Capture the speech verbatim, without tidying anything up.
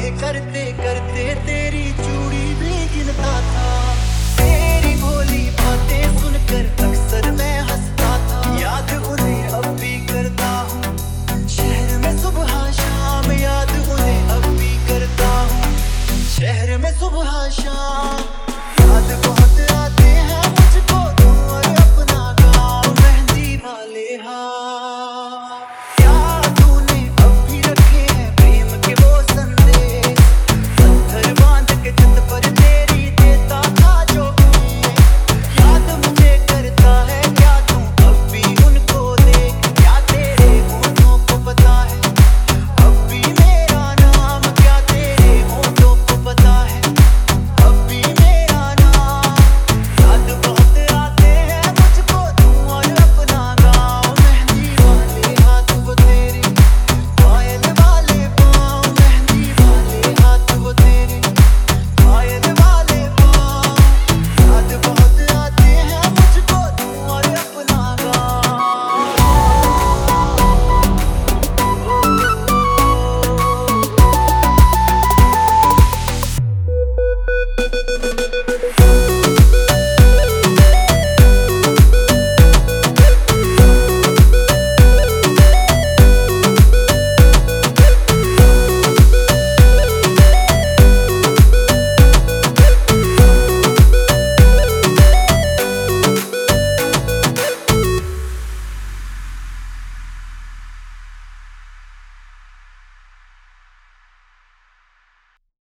करते करते तेरी चूड़ी भी गिनता था। तेरी भोली बातें सुनकर अक्सर मैं हंसता था। याद उन्हें अब भी करता हूँ, शहर में सुबह शाम। याद उन्हें अब भी करता हूँ, शहर में सुबह शाम।